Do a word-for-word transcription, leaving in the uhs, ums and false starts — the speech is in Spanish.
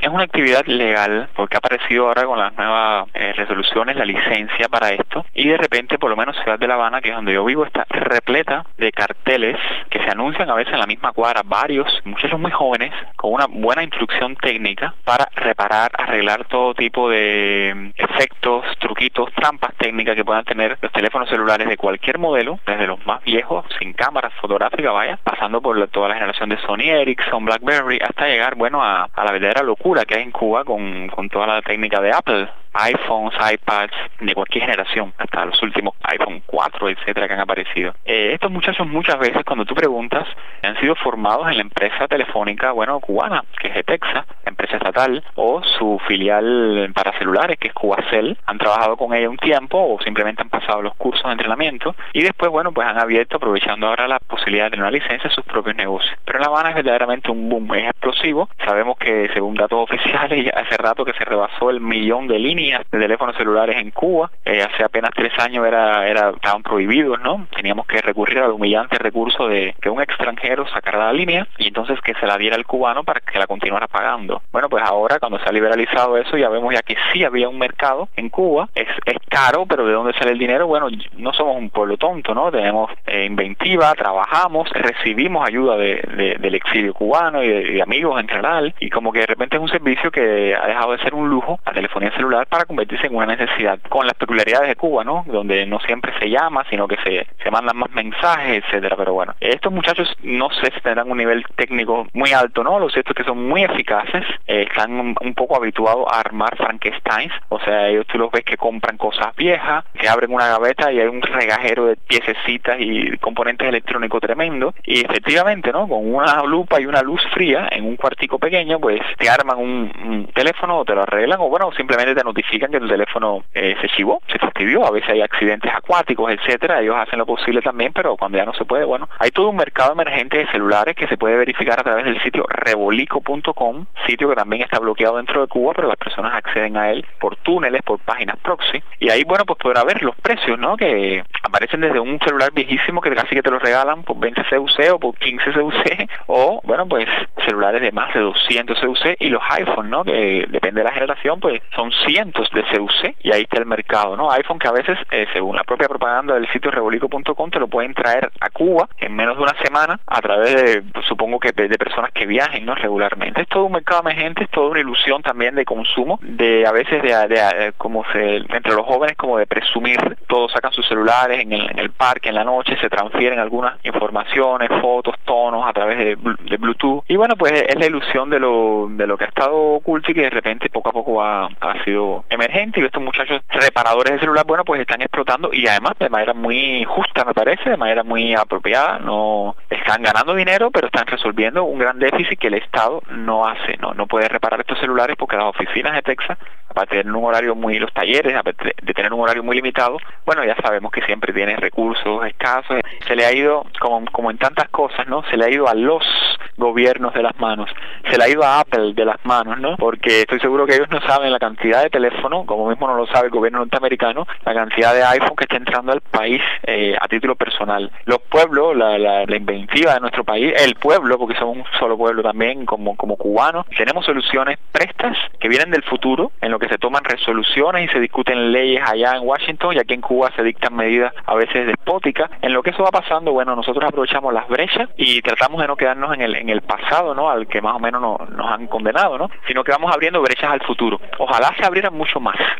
una actividad legal porque ha aparecido ahora con las nuevas eh, resoluciones la licencia para esto, y de repente por lo menos Ciudad de La Habana, que es donde yo vivo, está repleta de carteles que se anuncian a veces en la misma cuadra, varios muchachos muy jóvenes con una buena instrucción técnica para reparar, arreglar todo tipo de efectos, truquitos, trampas técnicas que puedan tener los teléfonos celulares de cualquier modelo, desde los más viejos, sin cámaras fotográficas, vaya, pasando por la, toda la generación de Sony Ericsson, BlackBerry, hasta llegar, bueno, a, a la verdadera locura que hay en Cuba con, con toda la técnica de Apple, iPhones, iPads, de cualquier generación, hasta los últimos iPhone cuatro, etcétera, que han aparecido. Eh, estos muchachos muchas veces, cuando tú preguntas, han sido formados en la empresa telefónica, bueno, cubana, que es ETEXA, empresa estatal, o su filial para celulares, que es Cubacel. Han trabajado con ella un tiempo, o simplemente han pasado los cursos de entrenamiento, y después, bueno, pues han abierto, aprovechando ahora la posibilidad de tener una licencia, sus propios negocios. Pero en La Habana es verdaderamente un boom, es explosivo. Sabemos que, según datos oficiales, ya hace rato que se rebasó el millón de líneas de teléfonos celulares en Cuba. Eh, hace apenas tres años era, era, estaban prohibidos, ¿no? Teníamos que recurrir al humillante recurso de que un extranjero sacara la línea y entonces que se la diera al cubano para que la continuara pagando. Bueno, pues ahora, cuando se ha liberalizado eso, ya vemos ya que sí había un mercado en Cuba. Es, es caro, pero ¿de dónde sale el dinero? Bueno, no somos un pueblo tonto, ¿no? Tenemos eh, inventiva, trabajamos, recibimos ayuda de, de, del exilio cubano y de, de amigos en general, y como que de repente es un servicio que ha dejado de ser un lujo, la telefonía celular, para convertirse en una necesidad, con las peculiaridades de Cuba, ¿no? Donde no siempre se llama, sino que se, se mandan más mensajes, etcétera. Pero bueno, estos muchachos no sé si tendrán un nivel técnico muy alto, ¿no? Lo cierto es que son muy eficaces, eh, están un, un poco habituados a armar Frankensteins, o sea, ellos tú los ves que compran cosas viejas, que abren una gaveta y hay un regajero de piececitas y componentes electrónicos tremendo, y efectivamente, ¿no? Con una lupa y una luz fría en un cuartico pequeño, pues te arman un, un teléfono o te lo arreglan, o bueno, simplemente te notifican que tu teléfono eh, se chivó, se fastidió. A veces hay accidentes acuáticos, etcétera. Ellos hacen lo posible también, pero cuando ya no se puede, bueno, hay todo un mercado emergente de celulares que se puede verificar a través del sitio rebolico punto com, sitio que también está bloqueado dentro de Cuba, pero las personas acceden a él por túneles, por páginas proxy, y ahí, bueno, pues podrá ver los precios, ¿no? Que aparecen desde un celular viejísimo que casi que te lo regalan por veinte C U C o por quince C U C, o, bueno, pues celulares de más de doscientos C U C, y los iPhone, ¿no? Que depende de la generación, pues son cientos de C U C, y ahí está el mercado, ¿no? iPhone que a veces, eh, según la propia propaganda del sitio rebolico punto com, te lo pueden traer a Cuba en menos de una semana a través de, pues, supongo que de, de personas que viajen, ¿no? Regularmente. Es todo un mercado emergente, es toda una ilusión también de consumo, de a veces de, de, de como se, entre los jóvenes, como de presumir. Todos sacan sus celulares en el, en el parque, en la noche, se transfieren algunas informaciones, fotos, tonos a través de, de Bluetooth, y bueno, pues es la ilusión de lo, de lo que ha estado oculto y que de repente poco a poco ha, ha sido emergente, y estos muchachos reparadores de celular, bueno, pues están explotando, y además de manera muy justa, me parece, de manera muy apropiada. No están ganando dinero, pero están resolviendo un gran déficit que el Estado no hace, no no puede reparar estos celulares porque las oficinas de Texas, aparte de tener un horario muy, los talleres, aparte de tener un horario muy limitado, bueno, ya sabemos que siempre tienen recursos escasos. Se le ha ido, como, como en tantas cosas, ¿no? Se le ha ido a los gobiernos de las manos, se le ha ido a Apple de las manos, ¿no? Porque estoy seguro que ellos no saben la cantidad de teléfono, como mismo no lo sabe el gobierno norteamericano, la cantidad de iPhone que está entrando al país eh, a título personal. Los pueblos, la, la, la inventiva de nuestro país, el pueblo, porque somos un solo pueblo también, como, como cubanos, tenemos soluciones prestas que vienen del futuro, en lo que se toman resoluciones y se discuten leyes allá en Washington, y aquí en Cuba se dictan medidas a veces despóticas. En lo que eso va pasando, bueno, nosotros aprovechamos las brechas y tratamos de no quedarnos en el en el pasado, ¿no? Al que más o menos no, nos han condenado, ¿no? Sino que vamos abriendo brechas al futuro. Ojalá se abrieran mucho más.